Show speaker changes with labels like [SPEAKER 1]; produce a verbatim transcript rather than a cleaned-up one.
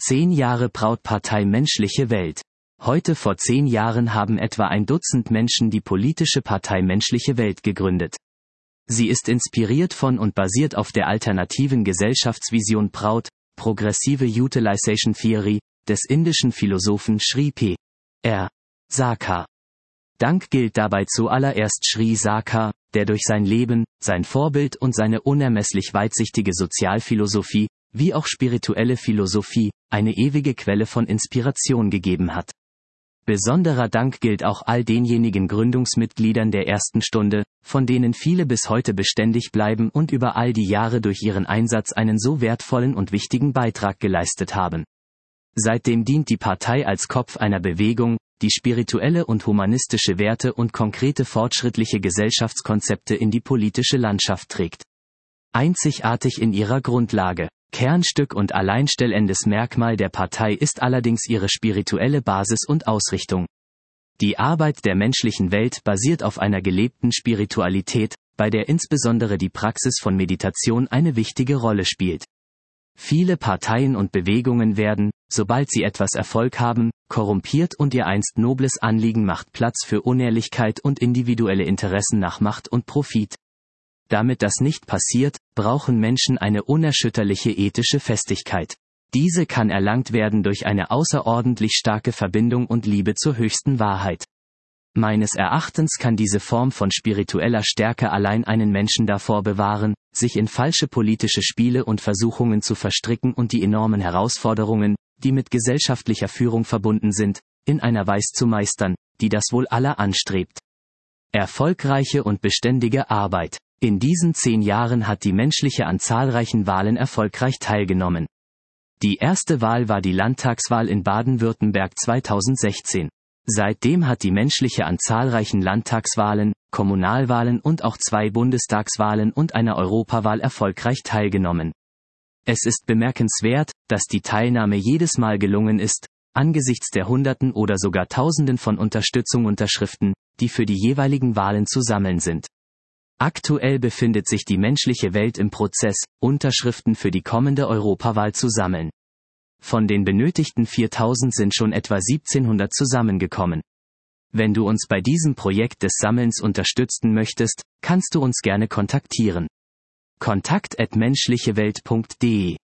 [SPEAKER 1] Zehn Jahre Brautpartei Menschliche Welt. Heute vor zehn Jahren haben etwa ein Dutzend Menschen die politische Partei Menschliche Welt gegründet. Sie ist inspiriert von und basiert auf der alternativen Gesellschaftsvision Braut, Progressive Utilization Theory, des indischen Philosophen Sri P. R. Sarkar. Dank gilt dabei zuallererst Sri Sarkar, der durch sein Leben, sein Vorbild und seine unermesslich weitsichtige Sozialphilosophie, wie auch spirituelle Philosophie, eine ewige Quelle von Inspiration gegeben hat. Besonderer Dank gilt auch all denjenigen Gründungsmitgliedern der ersten Stunde, von denen viele bis heute beständig bleiben und über all die Jahre durch ihren Einsatz einen so wertvollen und wichtigen Beitrag geleistet haben. Seitdem dient die Partei als Kopf einer Bewegung, die spirituelle und humanistische Werte und konkrete fortschrittliche Gesellschaftskonzepte in die politische Landschaft trägt. Einzigartig in ihrer Grundlage, Kernstück und alleinstellendes Merkmal der Partei ist allerdings ihre spirituelle Basis und Ausrichtung. Die Arbeit der menschlichen Welt basiert auf einer gelebten Spiritualität, bei der insbesondere die Praxis von Meditation eine wichtige Rolle spielt. Viele Parteien und Bewegungen werden, sobald sie etwas Erfolg haben, korrumpiert und ihr einst nobles Anliegen macht Platz für Unehrlichkeit und individuelle Interessen nach Macht und Profit. Damit das nicht passiert, brauchen Menschen eine unerschütterliche ethische Festigkeit. Diese kann erlangt werden durch eine außerordentlich starke Verbindung und Liebe zur höchsten Wahrheit. Meines Erachtens kann diese Form von spiritueller Stärke allein einen Menschen davor bewahren, sich in falsche politische Spiele und Versuchungen zu verstricken und die enormen Herausforderungen, die mit gesellschaftlicher Führung verbunden sind, in einer Weise zu meistern, die das Wohl aller anstrebt. Erfolgreiche und beständige Arbeit. In diesen zehn Jahren hat die Menschliche an zahlreichen Wahlen erfolgreich teilgenommen. Die erste Wahl war die Landtagswahl in Baden-Württemberg zweitausendsechzehn. Seitdem hat die Menschliche an zahlreichen Landtagswahlen, Kommunalwahlen und auch zwei Bundestagswahlen und einer Europawahl erfolgreich teilgenommen. Es ist bemerkenswert, dass die Teilnahme jedes Mal gelungen ist, angesichts der Hunderten oder sogar Tausenden von Unterstützungsunterschriften, die für die jeweiligen Wahlen zu sammeln sind. Aktuell befindet sich die Menschliche Welt im Prozess, Unterschriften für die kommende Europawahl zu sammeln. Von den benötigten viertausend sind schon etwa siebzehnhundert zusammengekommen. Wenn du uns bei diesem Projekt des Sammelns unterstützen möchtest, kannst du uns gerne kontaktieren. kontakt at menschlichewelt punkt de